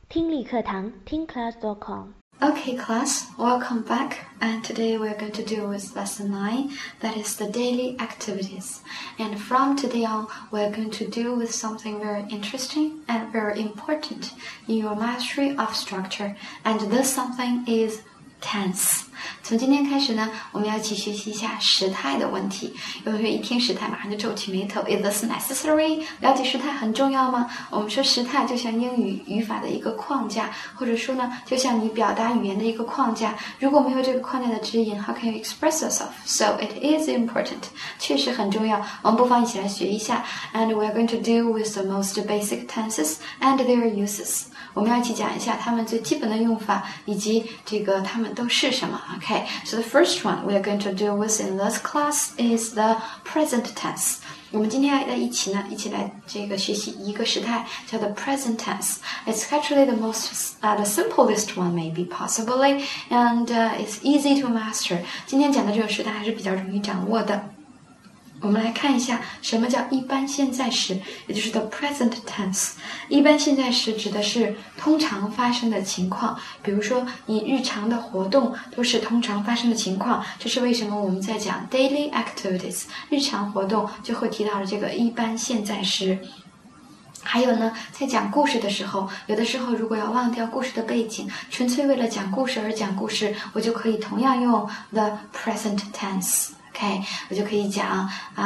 听力课堂听class.com Okay, class, welcome back. And today we're going to deal with lesson 9, that is the daily activities. And from today on, we're going to deal with something very interesting and very important in your mastery of structure. And this something is tense. 从今天开始呢，我们要一起学习一下时态的问题。有同学一听时态马上就皱起眉头 Is this necessary? 了解时态很重要吗？我们说时态就像英语语法的一个框架，或者说呢，就像你表达语言的一个框架。如果没有这个框架的指引 How can you express yourself? So it is important. 确实很重要。我们不妨一起来学一下。And we're going to deal with the most basic tenses and their uses. 我们要一起讲一下它们最基本的用法，以及这个它们都是什么。Okay, so the first one we are going to deal with in this class is the present tense. 我们今天要一起来这个学习一个时态，叫做 present tense. It's actually the simplest one maybe possibly, and it's easy to master. 今天讲的这个时态还是比较容易掌握的。我们来看一下什么叫一般现在时，也就是 the present tense。一般现在时指的是通常发生的情况，比如说你日常的活动都是通常发生的情况，这是为什么我们在讲 daily activities 日常活动就会提到了这个一般现在时。还有呢，在讲故事的时候，有的时候如果要忘掉故事的背景，纯粹为了讲故事而讲故事，我就可以同样用 the present tense。Okay, 我就可以讲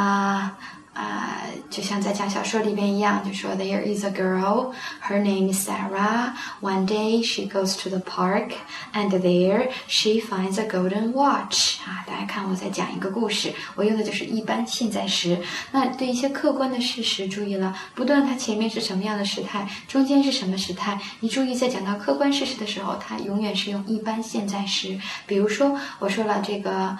就像在讲小说里边一样，就说 There is a girl, her name is Sarah. One day she goes to the park, and there she finds a golden watch. 大家看我在讲一个故事，我用的就是一般现在时。那对一些客观的事实，注意了，不论它前面是什么样的时态，中间是什么时态，你注意在讲到客观事实的时候，它永远是用一般现在时。比如说，我说了这个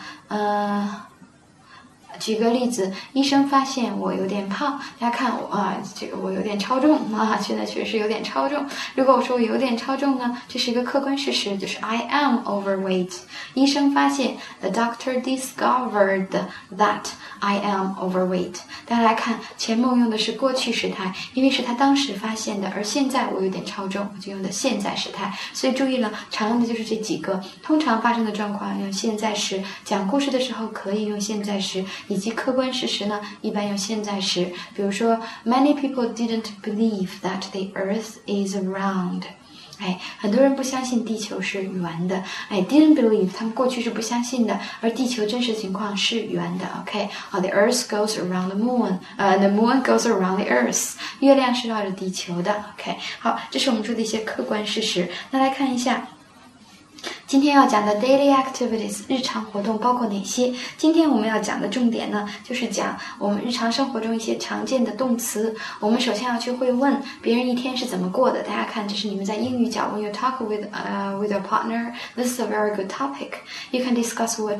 举个例子，医生发现我有点胖，大家看我这个我有点超重现在确实有点超重。如果我说我有点超重呢，这是一个客观事实，就是 I am overweight。医生发现 The doctor discovered that I am overweight。大家来看，前面用的是过去时态，因为是他当时发现的，而现在我有点超重，我就用的现在时态。所以注意了，常用的就是这几个，通常发生的状况用现在时，讲故事的时候可以用现在时。以及客观事实呢，一般用现在时。比如说 Many people didn't believe that the earth is round。很多人不相信地球是圆的。didn't believe 他们过去是不相信的，而地球真实情况是圆的。the earth goes around the moon. The moon goes around the earth. 月亮是绕着地球的。好，这是我们说的一些客观事实。那来看一下。今天要讲的 daily activities 日常活动包括哪些？今天我们要讲的重点呢，就是讲我们日常生活中一些常见的动词。我们首先要去会问别人一天是怎么过的。大家看，这是你们在英语角 when you talk with your partner, this is a very good topic. You can discuss what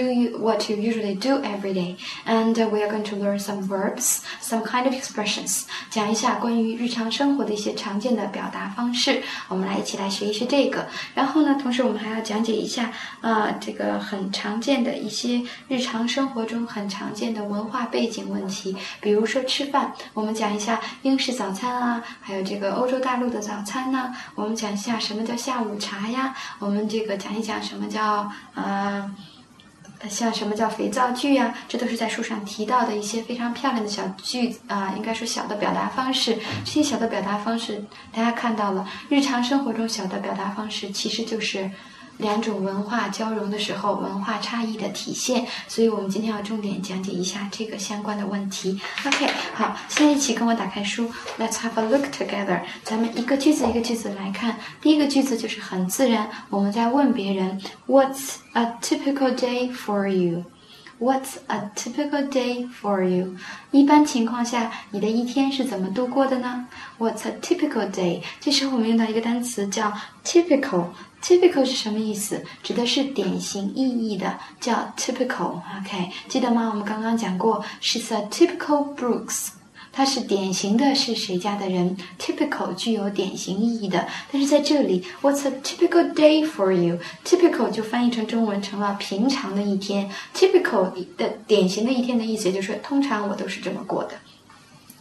you usually do every day. And we are going to learn some verbs, some kind of expressions. 讲一下关于日常生活的一些常见的表达方式。我们来一起来学一学这个。然后呢，同时我们还要讲解一下这个很常见的一些日常生活中很常见的文化背景问题。比如说吃饭，我们讲一下英式早餐还有这个欧洲大陆的早餐我们讲一下什么叫下午茶呀，我们这个讲一讲什么叫像什么叫肥皂剧这都是在书上提到的一些非常漂亮的小句子应该说小的表达方式。这些小的表达方式大家看到了，日常生活中小的表达方式其实就是两种文化交融的时候文化差异的体现，所以我们今天要重点讲解一下这个相关的问题。好，现在一起跟我打开书 Let's have a look together。 咱们一个句子一个句子来看。第一个句子就是很自然，我们在问别人 What's a typical day for you? What's a typical day for you? 一般情况下，你的一天是怎么度过的呢？ What's a typical day? 这时候我们用到一个单词叫 typical。Typical 是什么意思？指的是典型意义的，叫 typical。记得吗？我们刚刚讲过 She's a typical Brooks。它是典型的是谁家的人 typical 具有典型意义的。但是在这里 What's a typical day for you? Typical 就翻译成中文成了平常的一天。Typical 的典型的一天的意思就是通常我都是这么过的。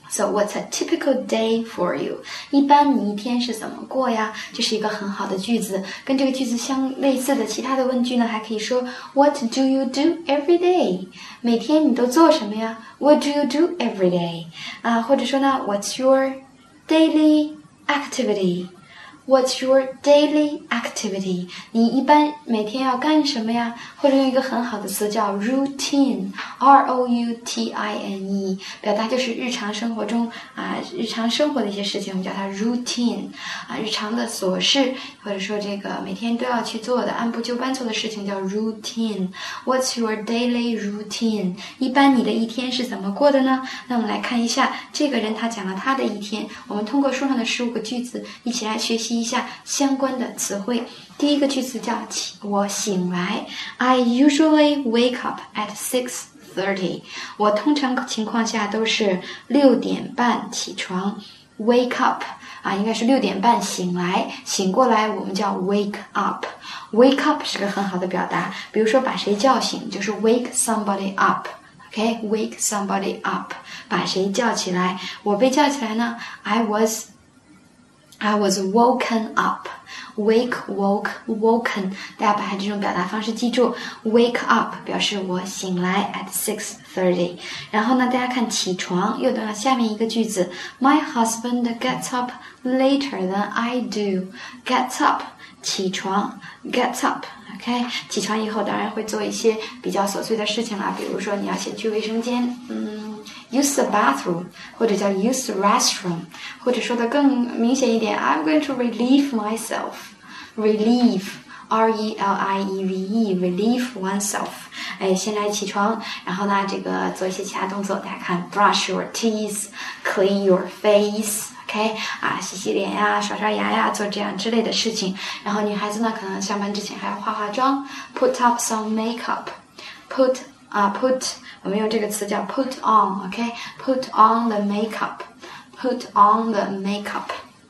So what's a typical day for you? 一般你一天是怎么过呀？这是一个很好的句子。跟这个句子相类似的其他的问句呢，还可以说 What do you do every day? 每天你都做什么呀？ What do you do every day? 或者说呢 What's your daily activity?What's your daily activity? 你一般每天要干什么呀？或者用一个很好的词叫 routine, R-O-U-T-I-N-E， 表达就是日常生活中日常生活的一些事情，我们叫它 routine 日常的琐事，或者说这个每天都要去做的按部就班做的事情叫 routine. What's your daily routine? 一般你的一天是怎么过的呢？那我们来看一下这个人他讲了他的一天，我们通过书上的15个句子一起来学习一下相关的词汇。第一个句子叫我醒来 I usually wake up at 6:30 我通常情况下都是6点半起床 Wake up 应该是6点半醒来，醒过来我们叫 wake up Wake up 是个很好的表达，比如说把谁叫醒就是 wake somebody up OK, wake somebody up 把谁叫起来，我被叫起来呢 I was woken up. Wake, woke, woken. 大家把这种表达方式记住。Wake up 表示我醒来 at 6:30. 然后呢，大家看起床，又到下面一个句子。My husband gets up later than I do. Gets up 起床 gets up。OK， 起床以后当然会做一些比较琐碎的事情啦，比如说你要先去卫生间，use the bathroom， 或者叫 use the restroom， 或者说的更明显一点 I'm going to relieve myself. Relieve R-E-L-I-E-V-E Relieve oneself 先来起床，然后呢这个做一些其他动作，大家看 brush your teeth Clean your face OK 洗洗脸呀，刷刷牙呀，做这样之类的事情。然后女孩子呢可能上班之前还要化化妆 Put up some makeup Put 我们用这个词叫 put on OK Put on the makeup Put on the makeup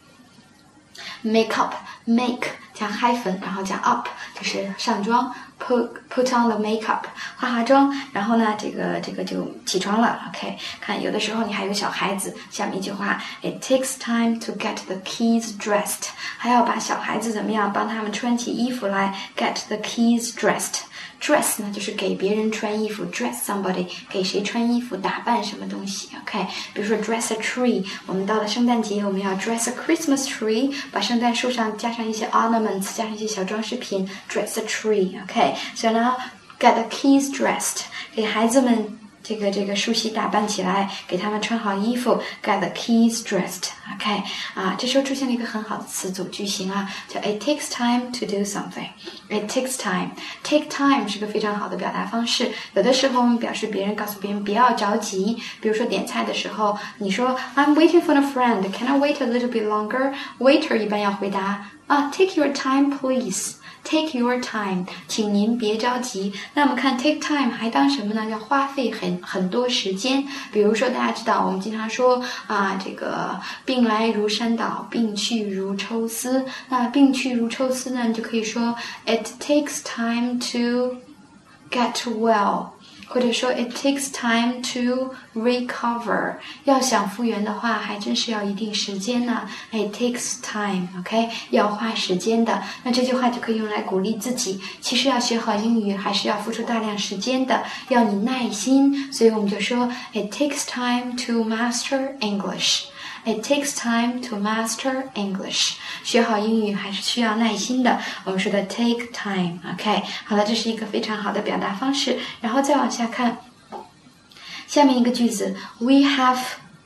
Makeup make 加 hyphen 然后加 up 就是上妆 put on the makeup 化妆，然后呢这个就起床了 OK 看有的时候你还有小孩子，下面一句话 It takes time to get the kids dressed 还要把小孩子怎么样帮他们穿起衣服来 get the kids dressed Dress 呢就是给别人穿衣服 dress somebody 给谁穿衣服打扮什么东西 OK 比如说 dress a tree 我们到了圣诞节我们要 dress a Christmas tree 把圣诞树上加上一些 ornaments 加上一些小装饰品 dress a tree OK so now get the kids dressed 给孩子们这个梳洗打扮起来，给他们穿好衣服 get the kids dressed OK 这时候出现了一个很好的词组句型叫 It takes time to do something It takes time Take time 是个非常好的表达方式，有的时候我们表示告诉别人不要着急，比如说点菜的时候你说 I'm waiting for a friend Can I wait a little bit longer Waiter 一般要回答Take your time please Take your time 请您别着急。那我们看 take time 还当什么呢？叫花费很多时间。比如说大家知道我们经常说这个病来如山倒，病去如抽丝。那病去如抽丝呢，你就可以说 It takes time to get well或者说 It takes time to recover 要想复原的话还真是要一定时间呢 It takes time OK 要花时间的。那这句话就可以用来鼓励自己，其实要学好英语还是要付出大量时间的，要你耐心，所以我们就说 It takes time to master English It takes time to master English 学好英语还是需要耐心的，我们说的 take time OK 好了，这是一个非常好的表达方式。然后再往下看下面一个句子 We have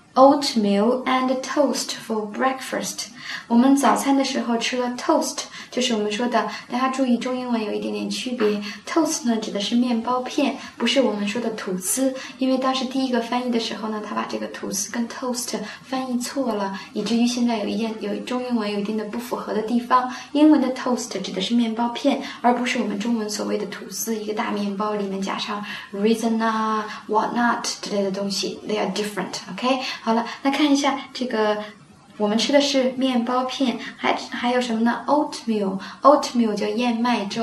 oatmeal and toast for breakfast 我们早餐的时候吃了 toast 就是我们说的，大家注意中英文有一点点区别 toast 呢指的是面包片，不是我们说的吐司，因为当时第一个翻译的时候呢他把这个吐司跟 toast 翻译错了，以至于现在有中英文有一定的不符合的地方。英文的 toast 指的是面包片，而不是我们中文所谓的吐司，一个大面包里面加上 raisin walnut 之类的东西 They are different OK 好了，那看一下这个我们吃的是面包片，还有什么呢 Oatmeal 叫燕麦粥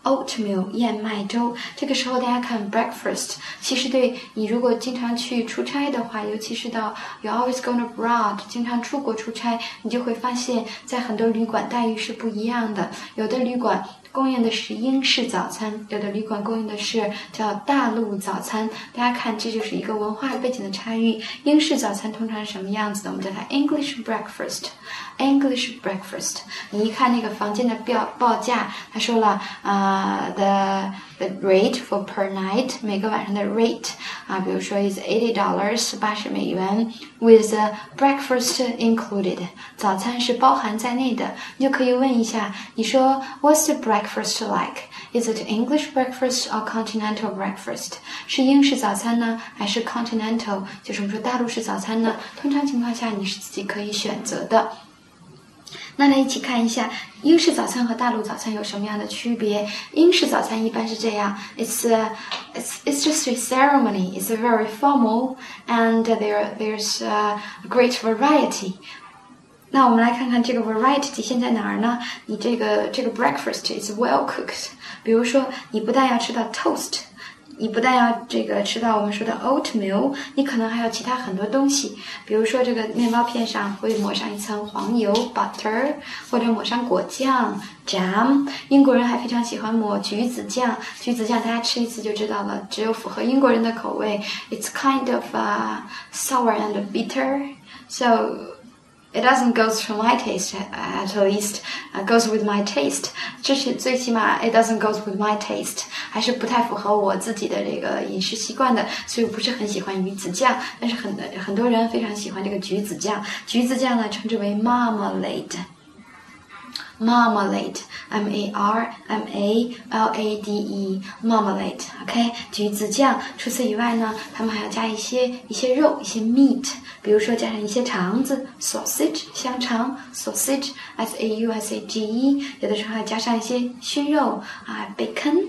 oatmeal 燕麦粥。这个时候大家看 breakfast， 其实对你如果经常去出差的话，尤其是到 you're always going abroad， 经常出国出差，你就会发现在很多旅馆待遇是不一样的，有的旅馆供应的是英式早餐，有的旅馆供应的是叫大陆早餐。大家看，这就是一个文化背景的差异。英式早餐通常是什么样子的？我们叫它 English breakfast。English breakfast。你一看那个房间的报价，他说了the rate for per night， 每个晚上的 rate 比如说 is $80 80美元 with breakfast included， 早餐是包含在内的。你就可以问一下，你说 What's the breakfast like? Is it English breakfast or continental breakfast? 是英式早餐呢，还是 continental， 就是我们说大陆式早餐呢？通常情况下你是自己可以选择的。那来一起看一下英式早餐和大陆早餐有什么样的区别。英式早餐一般是这样 it's just a ceremony, it's very formal, and there's a great variety。那我们来看看这个 variety 体现在哪儿呢？你这个 breakfast is well cooked， 比如说你不但要吃到 toast，你不但要吃到我们说的 oatmeal， 你可能还有其他很多东西，比如说这个面包片上会抹上一层黄油 butter， 或者抹上果酱 jam。 英国人还非常喜欢抹橘子酱，橘子酱大家吃一次就知道了，只有符合英国人的口味。 It's kind of sour and bitter, so it doesn't go through my taste, at least goes with my taste。 这是最起码 it doesn't go with my taste， 还是不太符合我自己的这个饮食习惯的，所以我不是很喜欢鱼子酱，但是很多人非常喜欢这个橘子酱。橘子酱呢称之为 marmalade， M-A-R-M-A-L-A-D-E marmalade， OK， 橘子酱。除此以外呢，他们还要加一些肉，一些 meat， 比如说加上一些肠子 sausage， 香肠 sausage S-A-U-S-A-G-E， 有的时候还加上一些熏肉bacon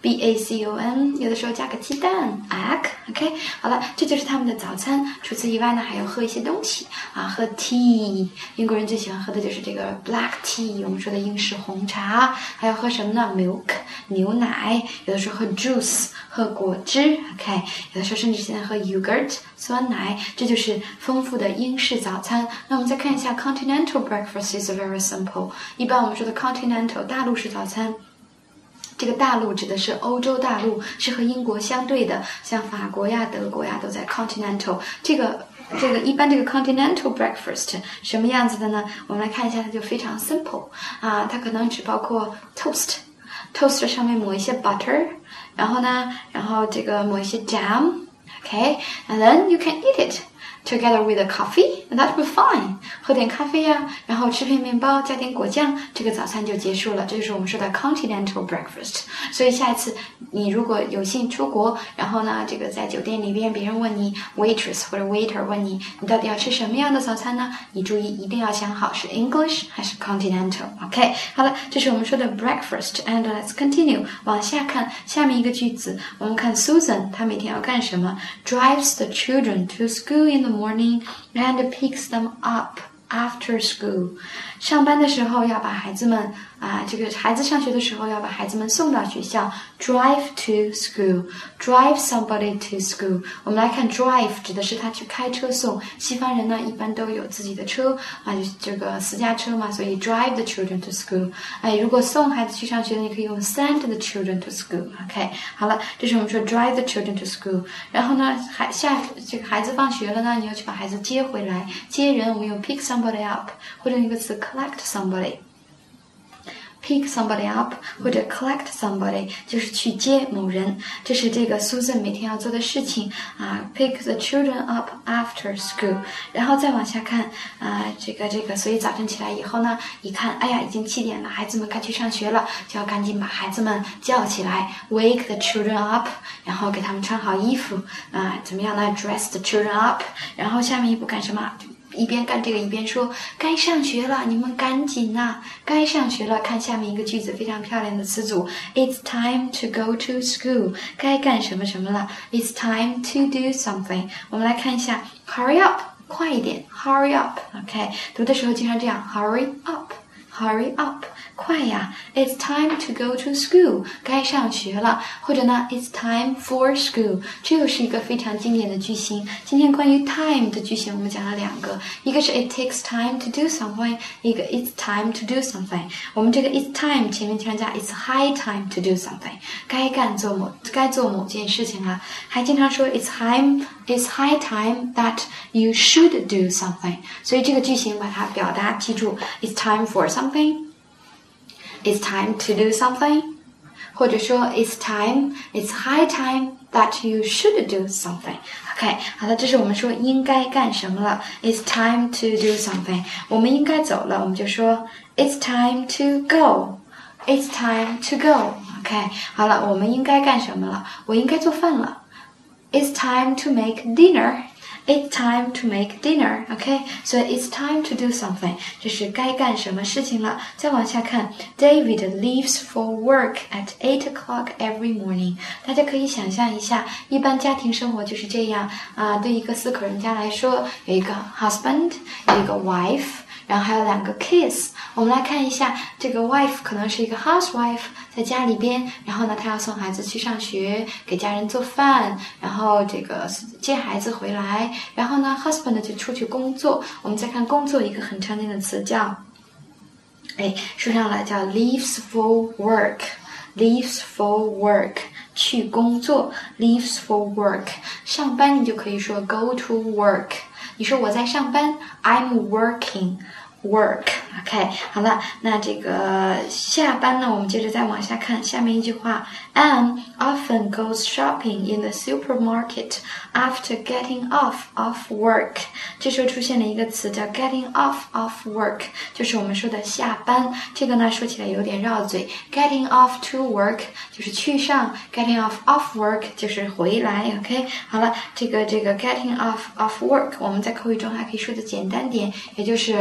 B-A-C-O-N， 有的时候加个鸡蛋 egg， OK， 好了，这就是他们的早餐。除此以外呢，还有喝一些东西喝 tea， 英国人最喜欢喝的就是这个 black tea， 我们说的英式红茶。还有喝什么呢？ milk 牛奶，有的时候喝 juice 喝果汁 OK， 有的时候甚至现在喝 yogurt 酸奶。这就是丰富的英式早餐。那我们再看一下 continental breakfast is very simple。 一般我们说的 continental 大陆式早餐，这个大陆指的是欧洲大陆，是和英国相对的，像法国呀、德国呀都在 continental。这个一般这个 continental breakfast 什么样子的呢？我们来看一下，它就非常 simple 它可能只包括 toast 上面抹一些 butter， 然后这个抹一些 jam OK， and then you can eat it together with a coffee, and that will be fine。 喝点咖啡呀，然后吃片面包，加点果酱，这个早餐就结束了。这就是我们说的 continental breakfast。 所以下一次你如果有幸出国，然后呢，这个在酒店里边别人问你 waitress 或者 waiter 问你到底要吃什么样的早餐呢？你注意一定要想好是 English 还是 continental。 OK， 好了，这是我们说的 breakfast。 And let's continue， 往下看下面一个句子。我们看 Susan 她每天要干什么？ drives the children to school in the morning and picks them up after school。 上班的时候要把孩子们这个孩子上学的时候要把孩子们送到学校 drive to school， drive somebody to school。 我们来看 drive 指的是他去开车送，西方人呢一般都有自己的车这个私家车嘛，所以 drive the children to school。 如果送孩子去上学，你可以用 send the children to school。 OK， 好了，这是我们说 drive the children to school。 然后呢这个孩子放学了呢，你要去把孩子接回来，接人我们用 pick somebody up， 或者一个词collect somebody。pick somebody up 或者 collect somebody 就是去接某人，这是这个 Susan 每天要做的事情pick the children up after school。 然后再往下看这个所以早晨起来以后呢，一看哎呀已经7点了，孩子们该去上学了，就要赶紧把孩子们叫起来 wake the children up， 然后给他们穿好衣服怎么样呢 dress the children up。 然后下面一步干什么？一边干这个一边说该上学了，你们赶紧该上学了。看下面一个句子，非常漂亮的词组 It's time to go to school， 该干什么什么了 It's time to do something。 我们来看一下 Hurry up， 快一点 Hurry up OK， 读的时候经常这样 Hurry up， Hurry up， 快呀 ，It's time to go to school， 该上学了。或者呢 ，It's time for school， 这又是一个非常经典的句型。今天关于 time 的句型我们讲了2个，一个是 It takes time to do something， 一个 It's time to do something。我们这个 It's time 前面经常加 It's high time to do something， 该做某件事情了。还经常说 It's high time that you should do something。所以这个句型把它表达记住 ，It's time for something。It's time to do something， 或者说 It's high time that you should do something。 OK， 好了，这是我们说应该干什么了。It's time to do something， 我们应该走了，我们就说 It's time to go。It's time to go。 OK， 好了，我们应该干什么了？我应该做饭了。It's time to make dinner。It's time to make dinner, OK? So it's time to do something. 这是该干什么事情了。再往下看 ，David leaves for work at 8 o'clock every morning. 大家可以想象一下，一般家庭生活就是这样啊。对一个4口人家来说，有一个 husband， 有一个 wife。然后还有2个 kids， 我们来看一下，这个 wife 可能是一个 housewife， 在家里边，然后呢，她要送孩子去上学，给家人做饭，然后这个接孩子回来，然后呢 husband 就出去工作。我们再看工作，一个很常见的词叫，说上来叫 leaves for work。Leaves for work， 去工作 leaves for work。 上班你就可以说 go to work。 你说我在上班 I'm working work。 OK， 好了，那这个下班呢，我们接着再往下看下面一句话， Anne often goes shopping in the supermarket after getting off of work。 这时候出现了一个词叫 getting off of work， 就是我们说的下班。这个呢说起来有点绕嘴， getting off to work 就是去上， getting off of work 就是回来。 OK， 好了，这个 getting off of work 我们在口语中还可以说的简单点，也就是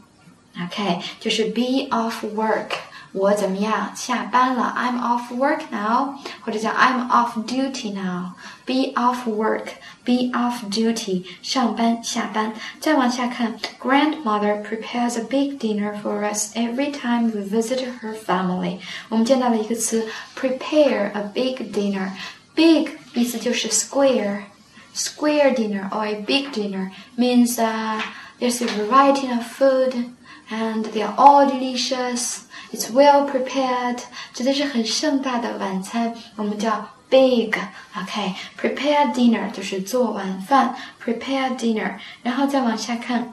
OK， 就是 be off work， 我怎么样？下班了 ，I'm off work now， 或者叫 I'm off duty now。Be off work， be off duty， 上班下班。再往下看 ，Grandmother prepares a big dinner for us every time we visit her family。我们见到了一个词 ，prepare a big dinner。Big 意思就是 square dinner or a big dinner means there's a variety of food。And they are all delicious. It's well prepared. 指的是很盛大的晚餐，我们叫 big. OK， prepare dinner 就是做晚饭 ，prepare dinner。然后再往下看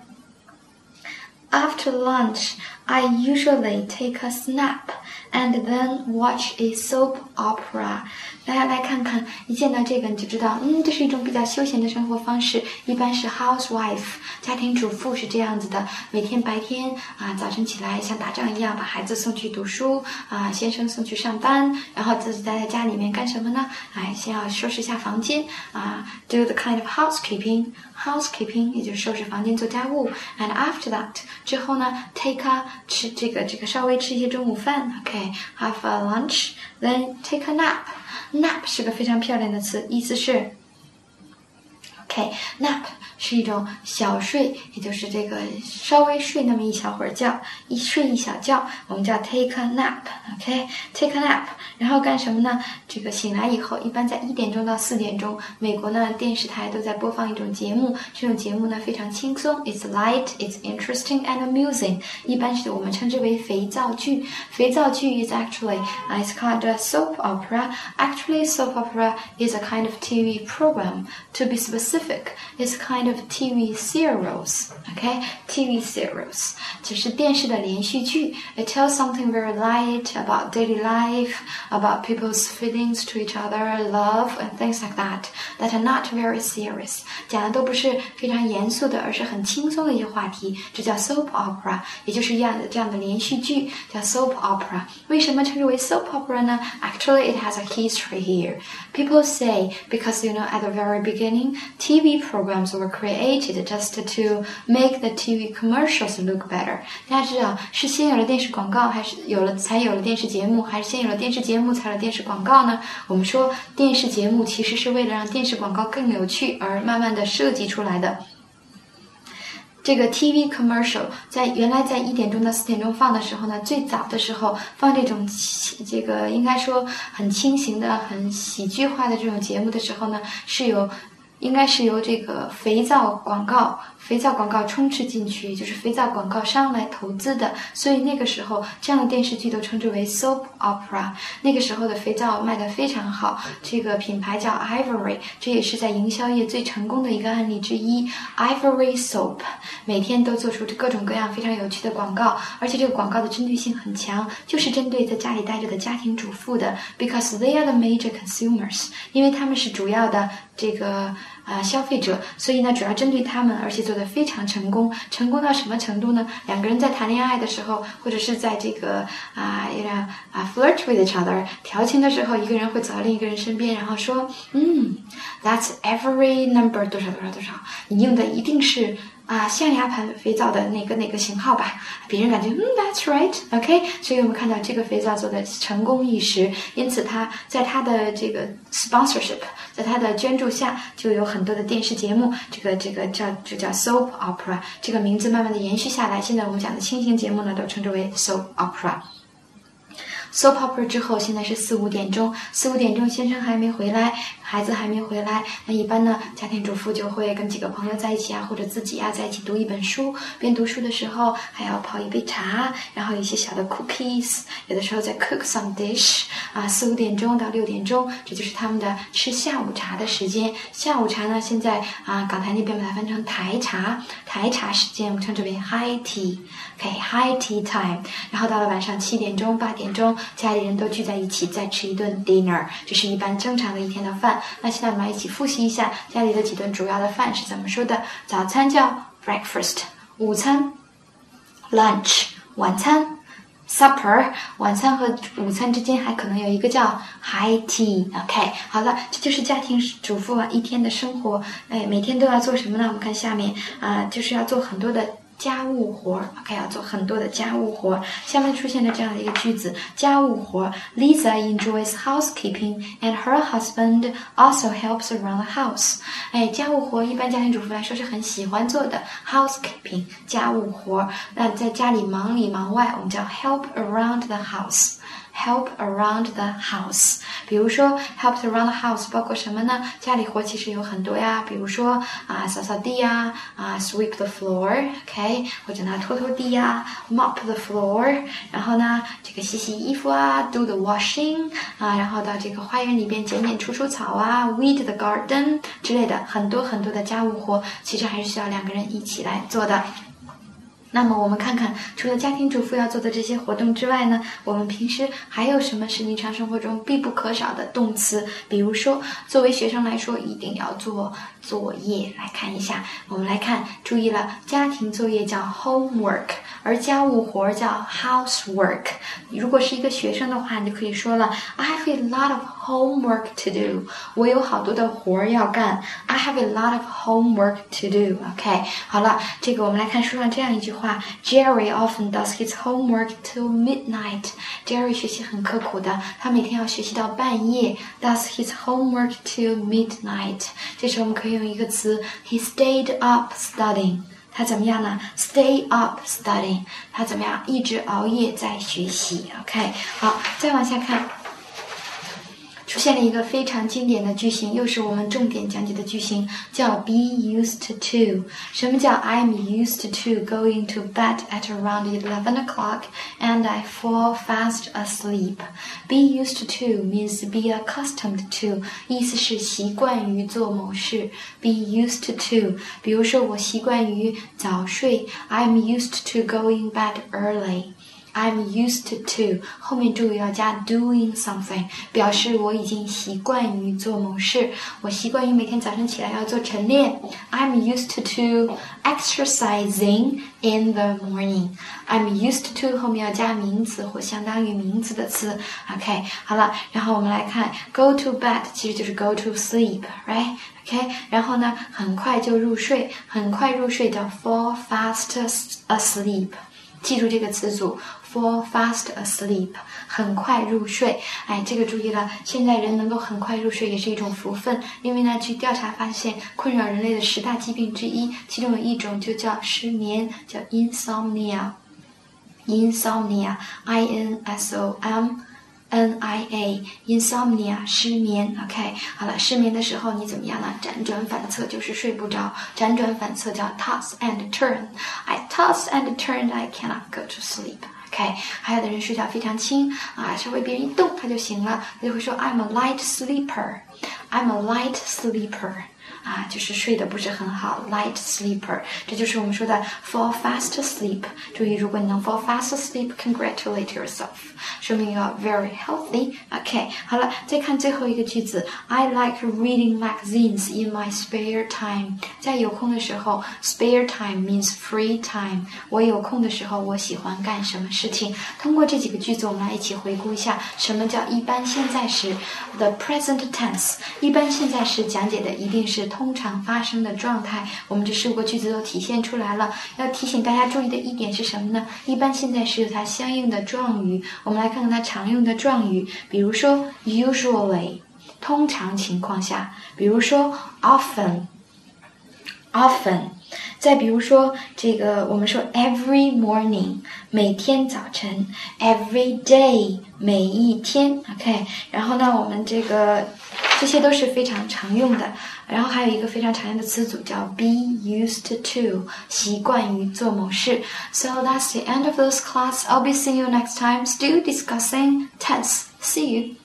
，After lunch, I usually take a snap and then watch a soap opera。大家来看看，一见到这个你就知道，这是一种比较休闲的生活方式。一般是 housewife， 家庭主妇是这样子的，每天白天早晨起来像打仗一样，把孩子送去读书先生送去上班，然后自己待在家里面干什么呢？先要收拾一下房间do the kind of housekeeping， 也就是收拾房间做家务。And after that， 之后呢 take a 吃这个稍微吃一些中午饭 ，have a lunch， then take a nap。Nap 是个非常漂亮的词，意思是 nap 是一种小睡，也就是这个稍微睡那么一小会儿觉，睡一小觉，我们叫 take a nap。take a nap， 然后干什么呢？这个醒来以后，一般在1点钟到4点钟，美国呢电视台都在播放一种节目，这种节目呢非常轻松 ，it's light, it's interesting and amusing， 一般是我们称之为肥皂剧。肥皂剧 is actually it's called a soap opera。Actually, soap opera is a kind of TV program. To be specific, it's a kind of TV serials. TV serials 就是电视的连续剧。It tells something very light about daily life, about people's feelings to each other, love, and things like that are not very serious. 讲的都不是非常严肃的，而是很轻松的一些话题，这叫 soap opera， 也就是这样的连续剧叫 soap opera。为什么称之为 soap opera 呢？ Actually, it has a history here. People say because at the very beginning, TV programs were created just to make the TV commercials look better. 大家知道是先有了电视广告，还是才有了电视节目，还是先有了电视节目才有了电视广告呢？我们说电视节目其实是为了让电视广告更有趣而慢慢的设计出来的。 这个 TV commercial 原来在1点钟到4点钟放的时候呢，最早的时候放这个应该说很轻型的、很喜剧化的这种节目的时候呢，应该是由这个肥皂广告充斥进去，就是肥皂广告商来投资的，所以那个时候这样的电视剧都称之为 soap opera。那个时候的肥皂卖得非常好，这个品牌叫 Ivory， 这也是在营销业最成功的一个案例之一。Ivory soap 每天都做出各种各样非常有趣的广告，而且这个广告的针对性很强，就是针对在家里待着的家庭主妇的 ，because they are the major consumers， 因为他们是主要的这个消费者，所以呢主要针对他们，而且做得非常成功。成功到什么程度呢？两个人在谈恋爱的时候，或者是在这个flirt with each other 调情的时候，一个人会走到另一个人身边，然后说that's every number 多少多少多少，你用的一定是象牙盘肥皂的哪个型号吧，别人感觉that's right OK， 所以我们看到这个肥皂做的成功一时，因此它在它的这个 sponsorship， 在它的捐助下就有很多的电视节目，这个叫 soap opera， 这个名字慢慢的延续下来，现在我们讲的轻型节目呢都称之为 soap opera。soap opera 之后，现在是4、5点钟，4、5点钟先生还没回来，孩子还没回来，那一般呢，家庭主妇就会跟几个朋友在一起或者自己在一起读一本书，边读书的时候还要泡一杯茶，然后一些小的 cookies， 有的时候再 cook some dish， 4、5点钟到6点钟，这就是他们的吃下午茶的时间。下午茶呢，现在港台那边把它分成台茶时间，我们称之为 high tea，high tea time， 然后到了晚上7点钟、8点钟。家里人都聚在一起再吃一顿 dinner， 这是一般正常的一天的饭。那现在我们来一起复习一下家里的几顿主要的饭是怎么说的。早餐叫 breakfast， 午餐 lunch， 晚餐 supper， 晚餐和午餐之间还可能有一个叫 high tea。 OK， 好了，这就是家庭主妇一天的生活。每天都要做什么呢？我们看下面就是要做很多的家务活 ，OK， 要做很多的家务活。下面出现了这样的一个句子：家务活 ，Lisa enjoys housekeeping and her husband also helps around the house。家务活一般家庭主妇来说是很喜欢做的 ，housekeeping 家务活。那在家里忙里忙外，我们叫 help around the house。help around the house， 比如说 help around the house 包括什么呢？家里活其实有很多呀，比如说扫扫地呀，sweep the floor，OK， 或者呢拖拖地呀，mop the floor， 然后呢这个洗洗衣服do the washing， 然后到这个花园里边剪除草weed the garden 之类的，很多很多的家务活，其实还是需要2个人一起来做的。那么我们看看，除了家庭主妇要做的这些活动之外呢，我们平时还有什么是日常生活中必不可少的动词？比如说，作为学生来说，一定要做作业。来看一下，我们来看，注意了，家庭作业叫 homework， 而家务活叫 housework。如果是一个学生的话，你就可以说了 I have a lot of homework to do， 我有好多的活要干。I have a lot of homework to do。OK， 好了，这个我们来看书上这样一句话。Jerry often does his homework till midnight. Jerry 学习很刻苦的，他每天要学习到半夜。Does his homework till midnight. 这时候我们可以用一个词 He stayed up studying. 他怎么样呢 ？Stay up studying. 他怎么样？一直熬夜在学习。OK， 好，再往下看。出现了一个非常经典的句型，又是我们重点讲解的句型，叫 be used to。什么叫 I'm used to going to bed at around 11 o'clock and I fall fast asleep? Be used to means be accustomed to， 意思是习惯于做某事。Be used to， 比如说我习惯于早睡 I'm used to going bed early。I'm used to 后面注意要加 doing something， 表示我已经习惯于做某事。我习惯于每天早上起来要做晨练。I'm used to exercising in the morning. I'm used to 后面要加名词或相当于名词的词。OK， 好了，然后我们来看 go to bed 其实就是 go to sleep， right？ OK， 然后呢，很快就入睡，很快入睡叫 fall fast asleep。记住这个词组 fall fast asleep， 很快入睡。哎，这个注意了，现在人能够很快入睡也是一种福分，因为呢，据调查发现，困扰人类的10大疾病之一，其中有一种就叫失眠，叫 insomnia。insomnia，insomnia，insomnia， 失眠。OK， 好了，失眠的时候你怎么样呢？辗转反侧就是睡不着，辗转反侧叫 toss and turn。I toss and turn, I cannot go to sleep。OK， 还有的人睡觉非常轻啊，稍微别人一动他就醒了，他就会说 I'm a light sleeper。I'm a light sleeper。啊，就是睡得不是很好 ，light sleeper， 这就是我们说的 fall fast asleep。注意，如果你能 fall fast asleep，congratulate yourself， 说明 you are very healthy。OK， 好了，再看最后一个句子 ，I like reading magazines in my spare time。在有空的时候 ，spare time means free time。我有空的时候，我喜欢干什么事情？通过这几个句子，我们来一起回顾一下，什么叫一般现在时 ，the present tense。一般现在时讲解的一定是通常发生的状态，我们这15个句子都体现出来了。要提醒大家注意的一点是什么呢？一般现在时有它相应的状语，我们来看看它常用的状语，比如说 usually， 通常情况下，比如说 often， 再比如说这个我们说 every morning， 每天早晨 every day， 每一天 OK， 然后呢我们这些都是非常常用的，然后还有一个非常常用的词组叫 be used to， 习惯于做某事。 So that's the end of this class. I'll be seeing you next time, still discussing tense. See you.